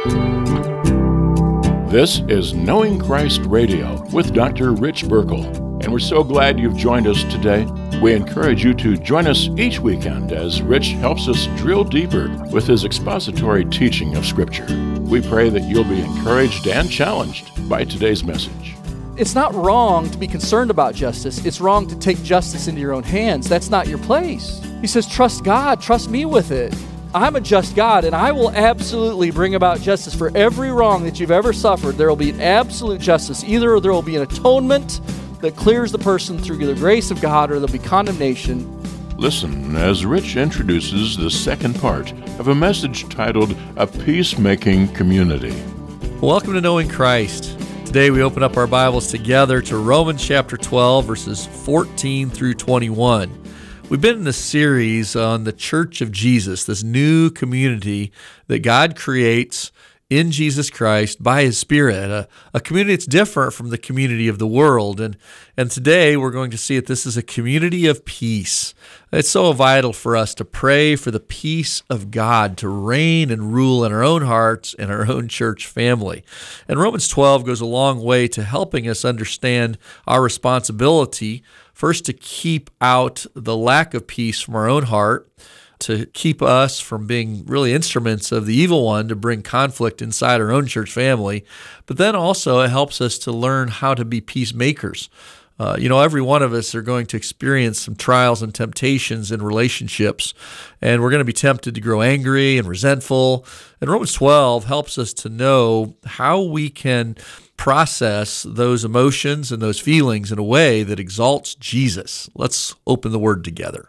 This is Knowing Christ Radio with Dr. Rich Burkle, and we're so glad you've joined us today. We encourage you to join us each weekend as Rich helps us drill deeper with his expository teaching of Scripture. We pray that you'll be encouraged and challenged by today's message. It's not wrong to be concerned about justice. It's wrong to take justice into your own hands. That's not your place. He says, trust God, trust me with it. I'm a just God, and I will absolutely bring about justice for every wrong that you've ever suffered. There will be absolute justice. Either there will be an atonement that clears the person through the grace of God, or there'll be condemnation. Listen as Rich introduces the second part of a message titled A Peacemaking Community. Welcome to Knowing Christ. Today we open up our Bibles together to Romans chapter 12, verses 14 through 21. We've been in this series on the Church of Jesus, this new community that God creates in Jesus Christ by His Spirit, a community that's different from the community of the world. And today we're going to see that this is a community of peace. It's so vital for us to pray for the peace of God to reign and rule in our own hearts and our own church family. And Romans 12 goes a long way to helping us understand our responsibility, first to keep out the lack of peace from our own heart, to keep us from being really instruments of the evil one to bring conflict inside our own church family. But then also it helps us to learn how to be peacemakers. Every one of us are going to experience some trials and temptations in relationships, and we're going to be tempted to grow angry and resentful. And Romans 12 helps us to know how we can process those emotions and those feelings in a way that exalts Jesus. Let's open the Word together.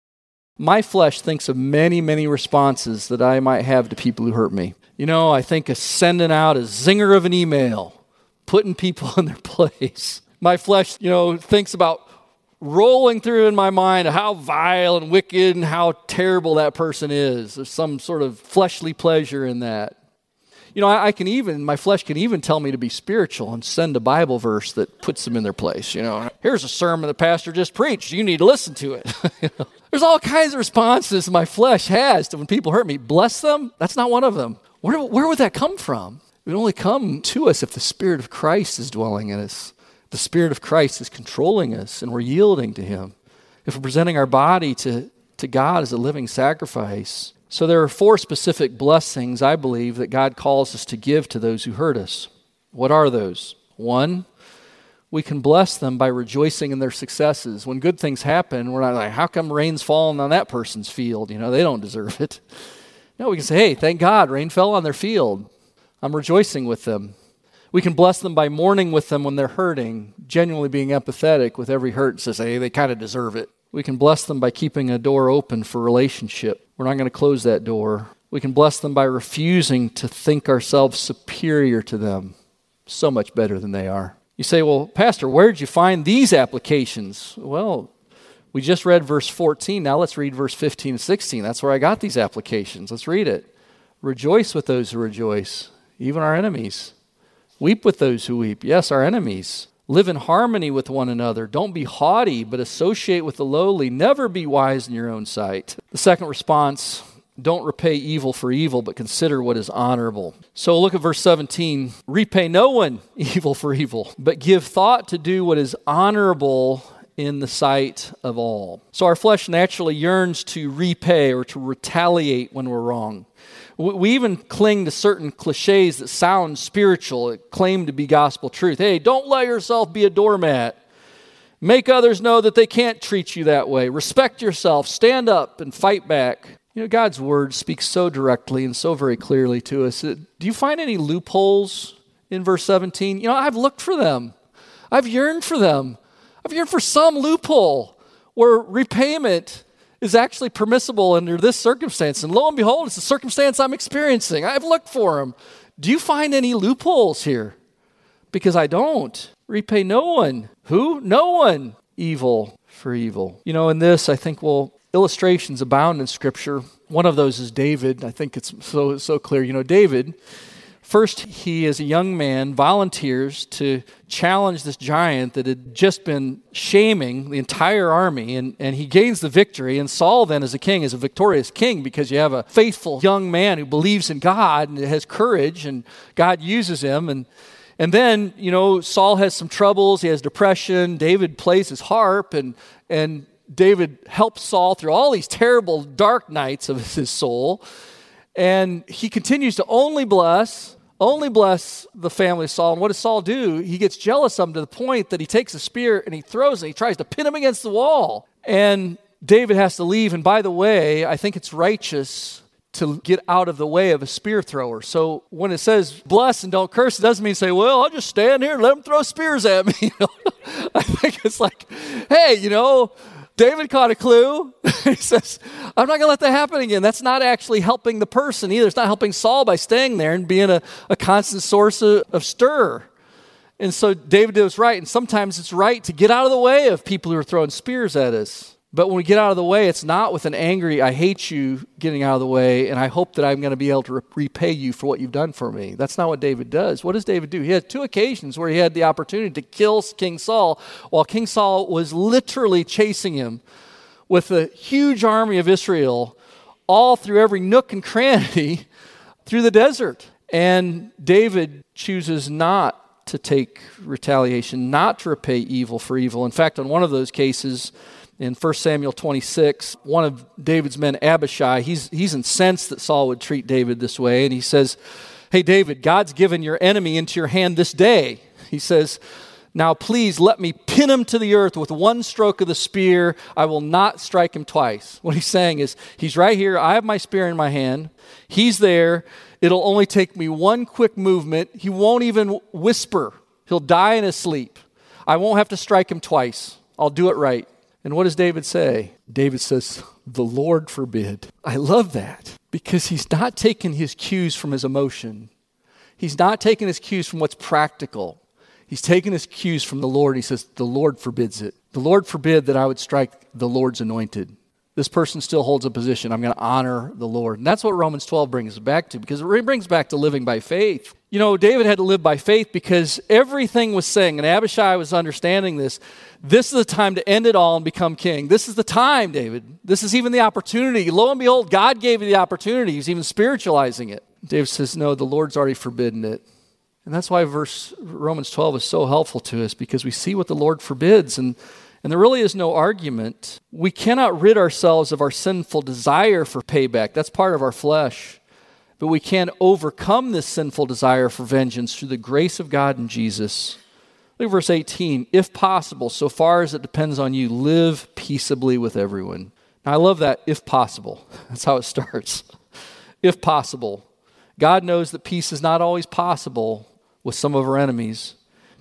My flesh thinks of many, many responses that I might have to people who hurt me. I think of sending out a zinger of an email, putting people in their place. My flesh, thinks about rolling through in my mind how vile and wicked and how terrible that person is. There's some sort of fleshly pleasure in that. My flesh can even tell me to be spiritual and send a Bible verse that puts them in their place. Here's a sermon the pastor just preached. You need to listen to it. There's all kinds of responses my flesh has to when people hurt me. Bless them? That's not one of them. Where would that come from? It would only come to us if the Spirit of Christ is dwelling in us. The Spirit of Christ is controlling us and we're yielding to Him. If we're presenting our body to God as a living sacrifice. So there are 4 specific blessings, I believe, that God calls us to give to those who hurt us. What are those? 1, we can bless them by rejoicing in their successes. When good things happen, we're not like, how come rain's falling on that person's field? They don't deserve it. No, we can say, hey, thank God, rain fell on their field. I'm rejoicing with them. We can bless them by mourning with them when they're hurting, genuinely being empathetic with every hurt and says, hey, they kind of deserve it. We can bless them by keeping a door open for relationship. We're not going to close that door. We can bless them by refusing to think ourselves superior to them, so much better than they are. You say, well, Pastor, where did you find these applications? Well, we just read verse 14. Now let's read verse 15 and 16. That's where I got these applications. Let's read it. Rejoice with those who rejoice, even our enemies. Weep with those who weep, yes, our enemies. Live in harmony with one another. Don't be haughty, but associate with the lowly. Never be wise in your own sight. The second response, don't repay evil for evil, but consider what is honorable. So look at verse 17. Repay no one evil for evil, but give thought to do what is honorable in the sight of all. So our flesh naturally yearns to repay or to retaliate when we're wrong. We even cling to certain cliches that sound spiritual, that claim to be gospel truth. Hey, don't let yourself be a doormat. Make others know that they can't treat you that way. Respect yourself. Stand up and fight back. God's word speaks so directly and so very clearly to us. Do you find any loopholes in verse 17? I've looked for them. I've yearned for them. I've yearned for some loophole where repayment is actually permissible under this circumstance. And lo and behold, it's the circumstance I'm experiencing. I've looked for them. Do you find any loopholes here? Because I don't. Repay no one. Who? No one. Evil for evil. In this, I think, illustrations abound in Scripture. One of those is David. I think it's so clear. David First, he, as a young man, volunteers to challenge this giant that had just been shaming the entire army, and he gains the victory. And Saul then, as a king, is a victorious king because you have a faithful young man who believes in God and has courage, and God uses him. And then, Saul has some troubles. He has depression. David plays his harp, and David helps Saul through all these terrible dark nights of his soul. And he continues to only bless the family of Saul. And what does Saul do? He gets jealous of him to the point that he takes a spear and he throws it. He tries to pin him against the wall. And David has to leave. And by the way, I think it's righteous to get out of the way of a spear thrower. So when it says bless and don't curse, it doesn't mean say, well, I'll just stand here and let them throw spears at me. I think it's like, hey, David caught a clue. He says, I'm not going to let that happen again. That's not actually helping the person either. It's not helping Saul by staying there and being a constant source of stir. And so David did what's right. And sometimes it's right to get out of the way of people who are throwing spears at us. But when we get out of the way, it's not with an angry, I hate you, getting out of the way, and I hope that I'm going to be able to repay you for what you've done for me. That's not what David does. What does David do? He had 2 occasions where he had the opportunity to kill King Saul while King Saul was literally chasing him with a huge army of Israel all through every nook and cranny through the desert. And David chooses not to take retaliation, not to repay evil for evil. In fact, on one of those cases, in 1 Samuel 26, one of David's men, Abishai, he's incensed that Saul would treat David this way. And he says, hey, David, God's given your enemy into your hand this day. He says, now please let me pin him to the earth with one stroke of the spear. I will not strike him twice. What he's saying is, he's right here. I have my spear in my hand. He's there. It'll only take me one quick movement. He won't even whisper. He'll die in his sleep. I won't have to strike him twice. I'll do it right. And what does David say? David says, the Lord forbid. I love that because he's not taking his cues from his emotion. He's not taking his cues from what's practical. He's taking his cues from the Lord. He says, the Lord forbids it. The Lord forbid that I would strike the Lord's anointed. This person still holds a position. I'm going to honor the Lord. And that's what Romans 12 brings us back to, because it brings back to living by faith. David had to live by faith because everything was saying, and Abishai was understanding this, this is the time to end it all and become king. This is the time, David. This is even the opportunity. Lo and behold, God gave you the opportunity. He's even spiritualizing it. David says, no, the Lord's already forbidden it. And that's why Romans 12 is so helpful to us, because we see what the Lord forbids, and there really is no argument. We cannot rid ourselves of our sinful desire for payback. That's part of our flesh. But we can overcome this sinful desire for vengeance through the grace of God in Jesus. Look at verse 18. If possible, so far as it depends on you, live peaceably with everyone. Now I love that, if possible. That's how it starts. If possible. God knows that peace is not always possible with some of our enemies.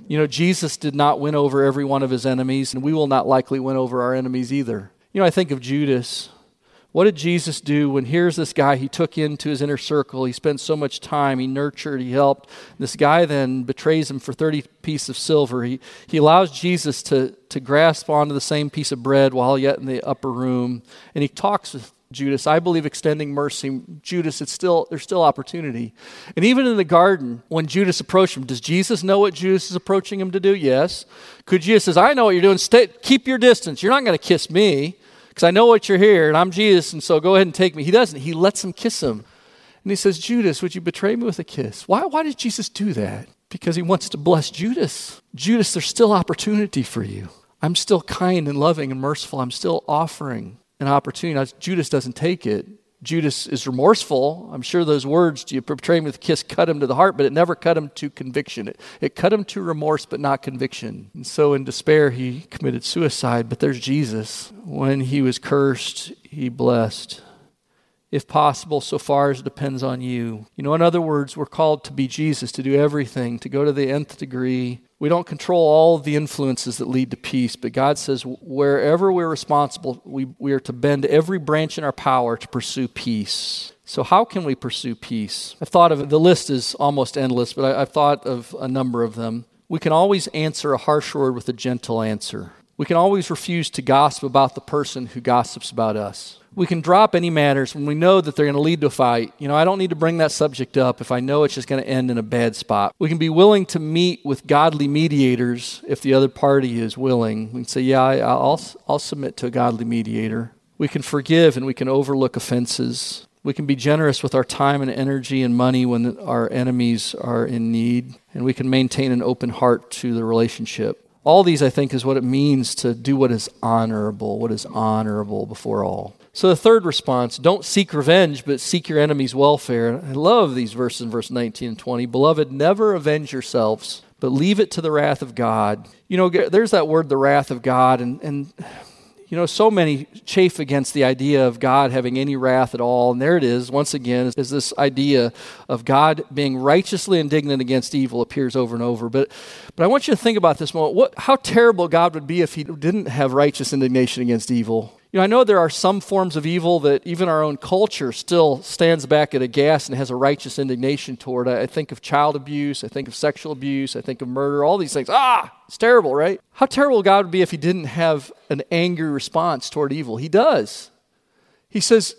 Jesus did not win over every one of his enemies, and we will not likely win over our enemies either. I think of Judas. What did Jesus do when here's this guy he took into his inner circle? He spent so much time, he nurtured, he helped. This guy then betrays him for 30 pieces of silver. He allows Jesus to grasp onto the same piece of bread while yet in the upper room, and he talks with Judas, I believe, extending mercy. Judas, there's still opportunity. And even in the garden, when Judas approached him, does Jesus know what Judas is approaching him to do? Yes. Could Jesus says, I know what you're doing. Keep your distance. You're not going to kiss me because I know what you're here and I'm Jesus, and so go ahead and take me. He doesn't. He lets him kiss him. And he says, Judas, would you betray me with a kiss? Why did Jesus do that? Because he wants to bless Judas. Judas, there's still opportunity for you. I'm still kind and loving and merciful. I'm still offering an opportunity. Now, Judas doesn't take it. Judas is remorseful. I'm sure those words, do you betray me with a kiss, cut him to the heart, but it never cut him to conviction. It cut him to remorse, but not conviction. And so in despair, he committed suicide. But there's Jesus. When he was cursed, he blessed. If possible, so far as it depends on you. In other words, we're called to be Jesus, to do everything, to go to the nth degree. We don't control all of the influences that lead to peace, but God says wherever we're responsible, we are to bend every branch in our power to pursue peace. So how can we pursue peace? I've thought of, the list is almost endless, but I've thought of a number of them. We can always answer a harsh word with a gentle answer. We can always refuse to gossip about the person who gossips about us. We can drop any matters when we know that they're going to lead to a fight. I don't need to bring that subject up if I know it's just going to end in a bad spot. We can be willing to meet with godly mediators if the other party is willing. We can say, yeah, I'll submit to a godly mediator. We can forgive and we can overlook offenses. We can be generous with our time and energy and money when our enemies are in need. And we can maintain an open heart to the relationship. All these, I think, is what it means to do what is honorable before all. So the third response, don't seek revenge, but seek your enemy's welfare. I love these verses in verse 19 and 20. Beloved, never avenge yourselves, but leave it to the wrath of God. There's that word, the wrath of God, and so many chafe against the idea of God having any wrath at all. And there it is, once again, is this idea of God being righteously indignant against evil appears over and over. But I want you to think about this moment. How terrible God would be if he didn't have righteous indignation against evil. I know there are some forms of evil that even our own culture still stands back at aghast and has a righteous indignation toward. I think of child abuse, I think of sexual abuse, I think of murder, all these things. It's terrible, right? How terrible God would be if he didn't have an angry response toward evil. He does. He says,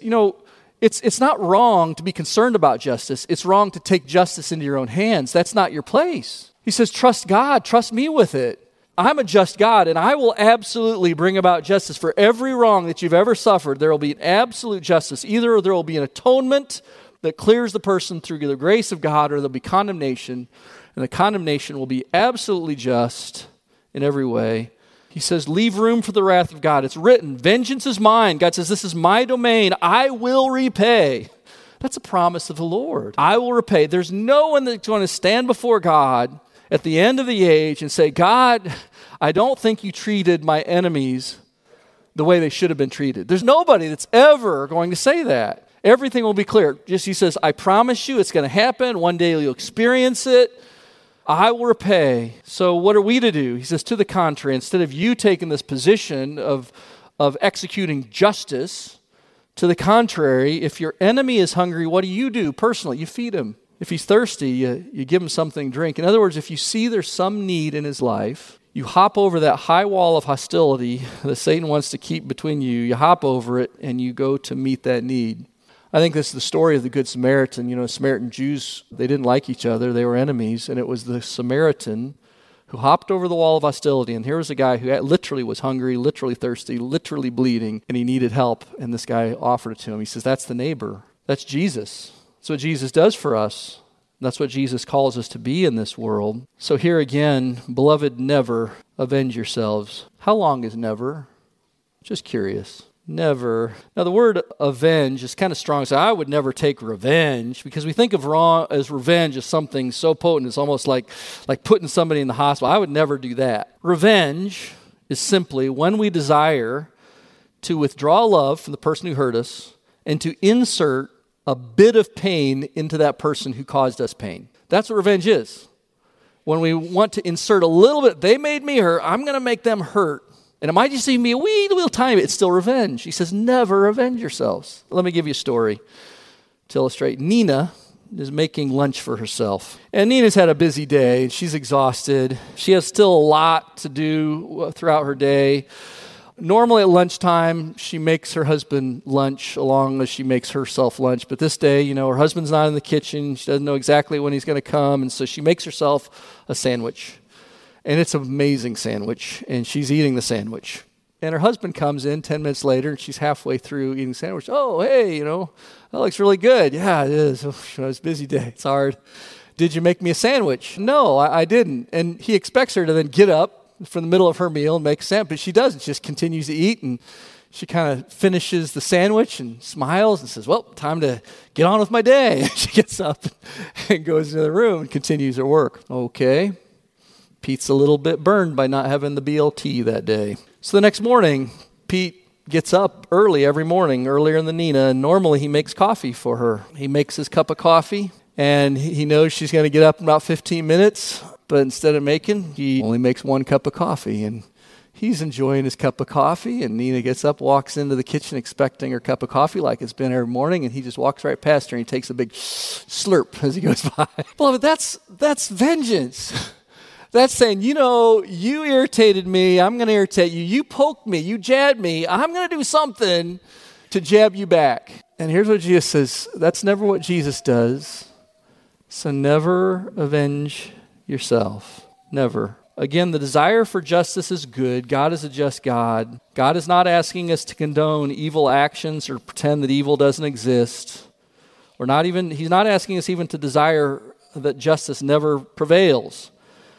it's not wrong to be concerned about justice. It's wrong to take justice into your own hands. That's not your place. He says, trust God, trust me with it. I'm a just God, and I will absolutely bring about justice for every wrong that you've ever suffered. There will be an absolute justice. Either there will be an atonement that clears the person through the grace of God, or there'll be condemnation, and the condemnation will be absolutely just in every way. He says, leave room for the wrath of God. It's written, vengeance is mine. God says, this is my domain. I will repay. That's a promise of the Lord. I will repay. There's no one that's going to stand before God at the end of the age and say, God, I don't think you treated my enemies the way they should have been treated. There's nobody that's ever going to say that. Everything will be clear. He says, I promise you it's going to happen. One day you'll experience it. I will repay. So what are we to do? He says, to the contrary, instead of you taking this position of executing justice, to the contrary, if your enemy is hungry, what do? Personally, you feed him. If he's thirsty, you give him something to drink. In other words, if you see there's some need in his life, you hop over that high wall of hostility that Satan wants to keep between you. You hop over it and you go to meet that need. I think this is the story of the Good Samaritan. Samaritan Jews, they didn't like each other. They were enemies. And it was the Samaritan who hopped over the wall of hostility. And here was a guy who literally was hungry, literally thirsty, literally bleeding, and he needed help. And this guy offered it to him. He says, that's the neighbor. That's Jesus. That's what Jesus does for us. That's what Jesus calls us to be in this world. So here again, beloved, never avenge yourselves. How long is never? Just curious. Never. Now the word avenge is kind of strong. So I would never take revenge, because we think of revenge as something so potent. It's almost like putting somebody in the hospital. I would never do that. Revenge is simply when we desire to withdraw love from the person who hurt us and to insert a bit of pain into that person who caused us pain. That's what revenge is. When we want to insert a little bit, they made me hurt, I'm going to make them hurt. And it might just even be a wee little tiny bit. It's still revenge. He says, never avenge yourselves. Let me give you a story to illustrate. Nina is making lunch for herself. And Nina's had a busy day, and she's exhausted. She has still a lot to do throughout her day. Normally at lunchtime, she makes her husband lunch along as she makes herself lunch. But this day, her husband's not in the kitchen. She doesn't know exactly when he's going to come. And so she makes herself a sandwich. And it's an amazing sandwich. And she's eating the sandwich. And her husband comes in 10 minutes later, and she's halfway through eating the sandwich. Oh, hey, that looks really good. Yeah, it is. It's a busy day. It's hard. Did you make me a sandwich? No, I didn't. And he expects her to then get up from the middle of her meal and make a sandwich, but she doesn't. She just continues to eat, and she kind of finishes the sandwich and smiles and says, well, time to get on with my day. And she gets up and goes into the room and continues her work. Okay. Pete's a little bit burned by not having the BLT that day. So the next morning, Pete gets up early every morning, earlier than Nina, and normally he makes coffee for her. He makes his cup of coffee, and he knows she's going to get up in about 15 minutes. But instead of making, he only makes one cup of coffee. And he's enjoying his cup of coffee. And Nina gets up, walks into the kitchen expecting her cup of coffee like it's been every morning. And he just walks right past her and he takes a big slurp as he goes by. Beloved, that's vengeance. That's saying, you irritated me. I'm going to irritate you. You poked me. You jabbed me. I'm going to do something to jab you back. And here's what Jesus says. That's never what Jesus does. So never avenge yourself. Never. Again, the desire for justice is good. God is a just God. God is not asking us to condone evil actions or pretend that evil doesn't exist. He's not asking us even to desire that justice never prevails.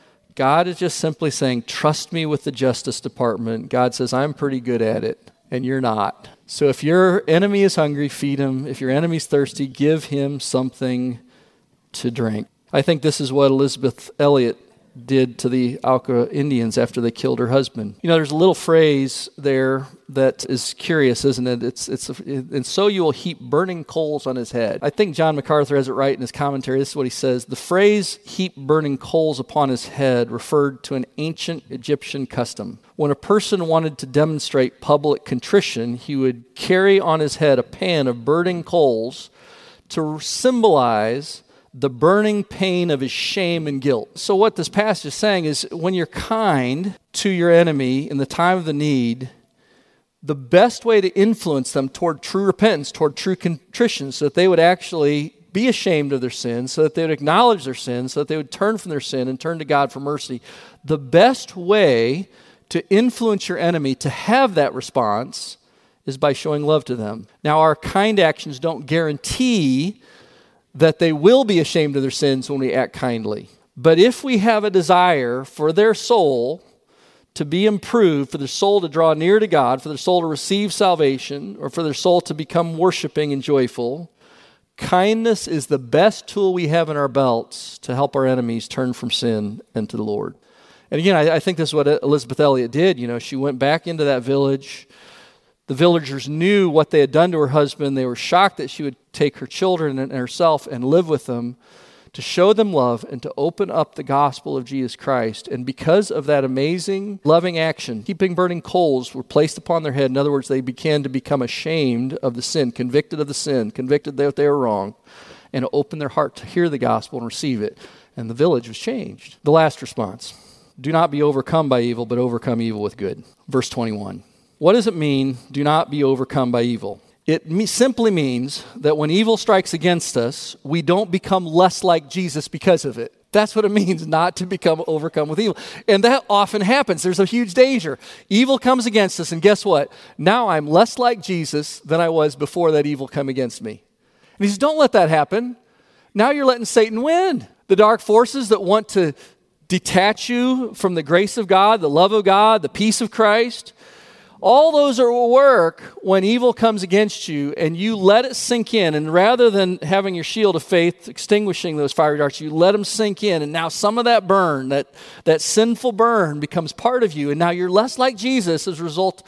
God is just simply saying, trust me with the Justice Department. God says, I'm pretty good at it, and you're not. So if your enemy is hungry, feed him. If your enemy's thirsty, give him something to drink. I think this is what Elisabeth Elliot did to the Auca Indians after they killed her husband. There's a little phrase there that is curious, isn't it? And so you will heap burning coals on his head. I think John MacArthur has it right in his commentary. This is what he says. The phrase heap burning coals upon his head referred to an ancient Egyptian custom. When a person wanted to demonstrate public contrition, he would carry on his head a pan of burning coals to symbolize the burning pain of his shame and guilt. So what this passage is saying is when you're kind to your enemy in the time of the need, the best way to influence them toward true repentance, toward true contrition, so that they would actually be ashamed of their sins, so that they would acknowledge their sins, so that they would turn from their sin and turn to God for mercy. The best way to influence your enemy to have that response is by showing love to them. Now, our kind actions don't guarantee that they will be ashamed of their sins when we act kindly. But if we have a desire for their soul to be improved, for their soul to draw near to God, for their soul to receive salvation, or for their soul to become worshiping and joyful, kindness is the best tool we have in our belts to help our enemies turn from sin and to the Lord. And again, I think this is what Elisabeth Elliot did. She went back into that village. The villagers knew what they had done to her husband. They were shocked that she would take her children and herself and live with them to show them love and to open up the gospel of Jesus Christ. And because of that amazing, loving action, heaping burning coals were placed upon their head. In other words, they began to become ashamed of the sin, convicted of the sin, convicted that they were wrong, and to open their heart to hear the gospel and receive it. And the village was changed. The last response, do not be overcome by evil, but overcome evil with good. Verse 21. What does it mean, do not be overcome by evil? It simply means that when evil strikes against us, we don't become less like Jesus because of it. That's what it means, not to become overcome with evil. And that often happens. There's a huge danger. Evil comes against us, and guess what? Now I'm less like Jesus than I was before that evil came against me. And he says, don't let that happen. Now you're letting Satan win. The dark forces that want to detach you from the grace of God, the love of God, the peace of Christ, all those are at work when evil comes against you and you let it sink in. And rather than having your shield of faith extinguishing those fiery darts, you let them sink in. And now some of that burn, that sinful burn becomes part of you. And now you're less like Jesus as a result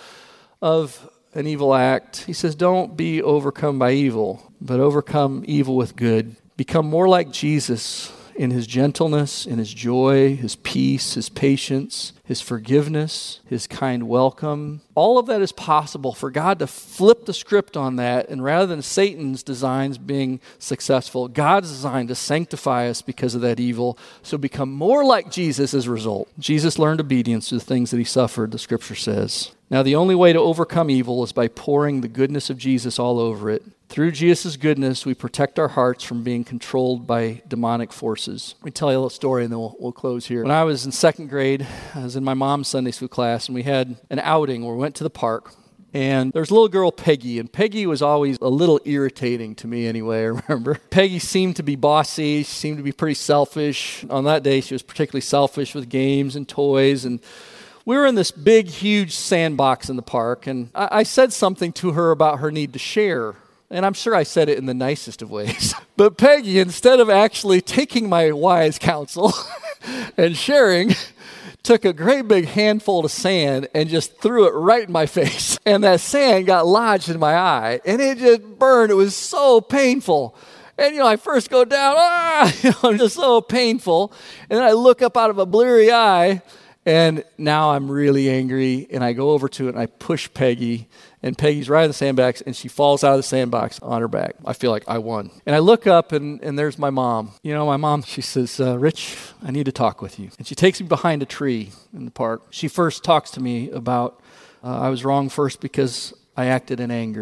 of an evil act. He says, don't be overcome by evil, but overcome evil with good. Become more like Jesus in his gentleness, in his joy, his peace, his patience, his forgiveness, his kind welcome. All of that is possible for God to flip the script on that, and rather than Satan's designs being successful, God's design to sanctify us because of that evil, so become more like Jesus as a result. Jesus learned obedience to the things that he suffered, the scripture says. Now, the only way to overcome evil is by pouring the goodness of Jesus all over it. Through Jesus' goodness, we protect our hearts from being controlled by demonic forces. Let me tell you a little story and then we'll close here. When I was in second grade, I was in my mom's Sunday school class, and we had an outing where we went to the park. And there was a little girl, Peggy, and Peggy was always a little irritating to me anyway, I remember. Peggy seemed to be bossy, she seemed to be pretty selfish. On that day, she was particularly selfish with games and toys, and we were in this big, huge sandbox in the park, and I said something to her about her need to share. And I'm sure I said it in the nicest of ways. But Peggy, instead of actually taking my wise counsel and sharing, took a great big handful of sand and just threw it right in my face. And that sand got lodged in my eye, and it just burned. It was so painful. And, I first go down, I'm just so painful. And then I look up out of a bleary eye, and now I'm really angry. And I go over to it, and I push Peggy. And Peggy's right in the sandbox, and she falls out of the sandbox on her back. I feel like I won. And I look up, and there's my mom. My mom, she says, Rich, I need to talk with you. And she takes me behind a tree in the park. She first talks to me about I was wrong first because I acted in anger.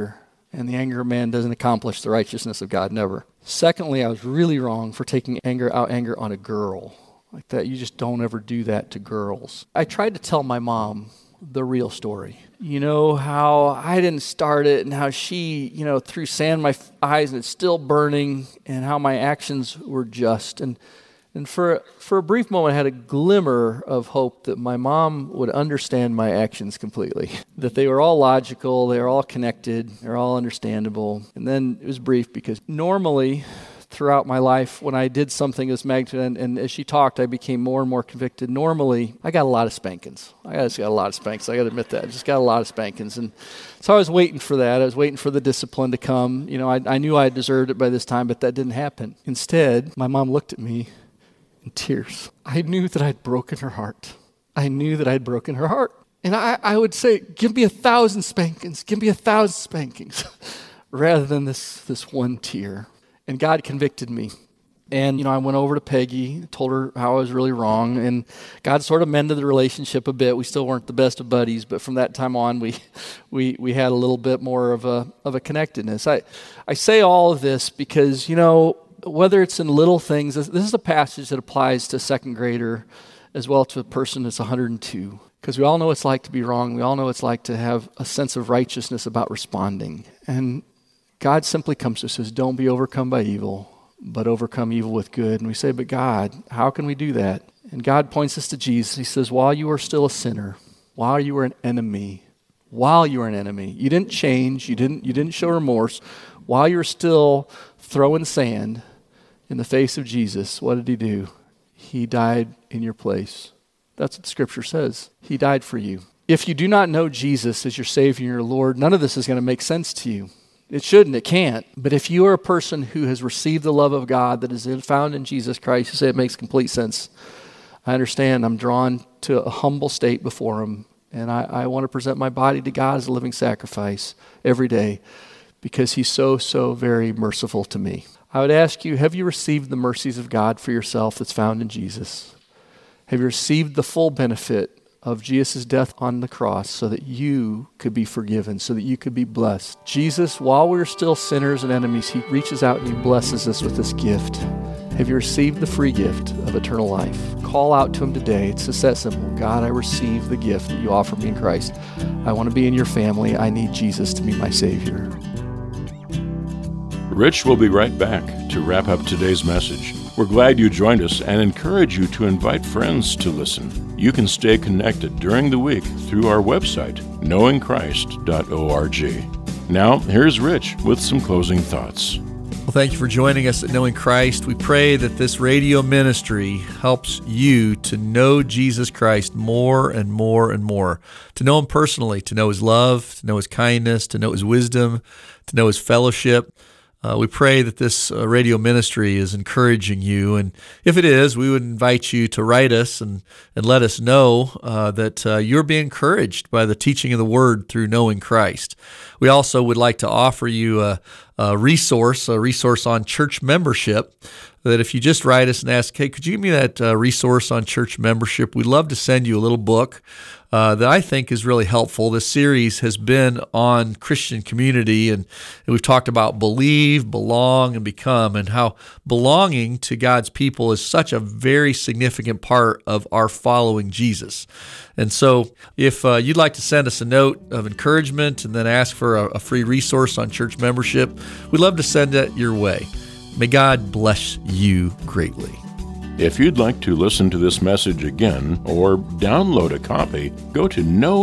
And the anger of man doesn't accomplish the righteousness of God, never. Secondly, I was really wrong for taking anger on a girl. Like that, you just don't ever do that to girls. I tried to tell my mom the real story. You know, how I didn't start it and how she, threw sand in my eyes and it's still burning, and how my actions were just. And for a brief moment, I had a glimmer of hope that my mom would understand my actions completely, that they were all logical, they were all connected, they're all understandable. And then it was brief, because normally throughout my life, when I did something as magnitude, and as she talked, I became more and more convicted. Normally, I got a lot of spankings. I got a lot of spankings. I got to admit that. I just got a lot of spankings. And so I was waiting for that. I was waiting for the discipline to come. I knew I deserved it by this time, but that didn't happen. Instead, my mom looked at me in tears. I knew that I'd broken her heart. And I would say, give me 1,000 spankings. Give me 1,000 spankings rather than this one tear. And God convicted me. And, I went over to Peggy, told her how I was really wrong, and God sort of mended the relationship a bit. We still weren't the best of buddies, but from that time on, we had a little bit more of a connectedness. I say all of this because, whether it's in little things, this is a passage that applies to a second grader as well to a person that's 102. Because we all know what it's like to be wrong. We all know what it's like to have a sense of righteousness about responding. And God simply comes to us and says, don't be overcome by evil, but overcome evil with good. And we say, but God, how can we do that? And God points us to Jesus. He says, while you were still a sinner, while you were an enemy, you didn't change, you didn't show remorse, while you were still throwing sand in the face of Jesus, what did he do? He died in your place. That's what the scripture says. He died for you. If you do not know Jesus as your Savior and your Lord, none of this is going to make sense to you. It shouldn't, it can't. But if you are a person who has received the love of God that is found in Jesus Christ, you say it makes complete sense. I understand. I'm drawn to a humble state before him, and I want to present my body to God as a living sacrifice every day because he's so, so very merciful to me. I would ask you, have you received the mercies of God for yourself that's found in Jesus? Have you received the full benefit of Jesus' death on the cross so that you could be forgiven, so that you could be blessed? Jesus, while we're still sinners and enemies, he reaches out and he blesses us with this gift. Have you received the free gift of eternal life? Call out to him today. It's just that simple. God, I receive the gift that you offer me in Christ. I want to be in your family. I need Jesus to be my Savior. Rich will be right back to wrap up today's message. We're glad you joined us and encourage you to invite friends to listen. You can stay connected during the week through our website, knowingchrist.org. Now, here's Rich with some closing thoughts. Well, thank you for joining us at Knowing Christ. We pray that this radio ministry helps you to know Jesus Christ more and more and more, to know him personally, to know his love, to know his kindness, to know his wisdom, to know his fellowship. We pray that this radio ministry is encouraging you, and if it is, we would invite you to write us and let us know that you're being encouraged by the teaching of the Word through knowing Christ. We also would like to offer you a resource on church membership, that if you just write us and ask, hey, could you give me that resource on church membership? We'd love to send you a little book that I think is really helpful. This series has been on Christian community, and we've talked about believe, belong, and become, and how belonging to God's people is such a very significant part of our following Jesus. And so if you'd like to send us a note of encouragement and then ask for a free resource on church membership, we'd love to send it your way. May God bless you greatly. If you'd like to listen to this message again or download a copy, go to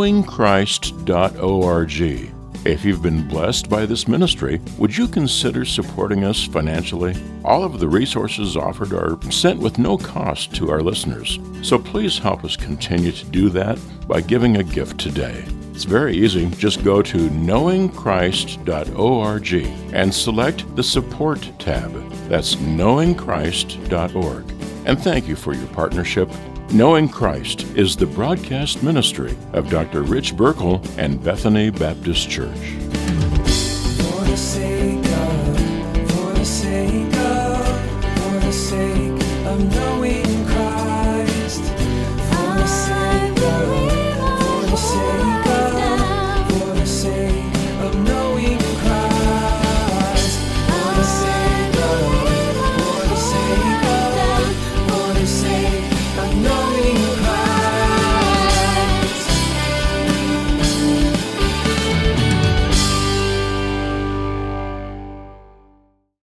knowingchrist.org. If you've been blessed by this ministry, would you consider supporting us financially? All of the resources offered are sent with no cost to our listeners, so please help us continue to do that by giving a gift today. It's very easy. Just go to knowingchrist.org and select the Support tab. That's knowingchrist.org. And thank you for your partnership. Knowing Christ is the broadcast ministry of Dr. Rich Burkle and Bethany Baptist Church. For the sake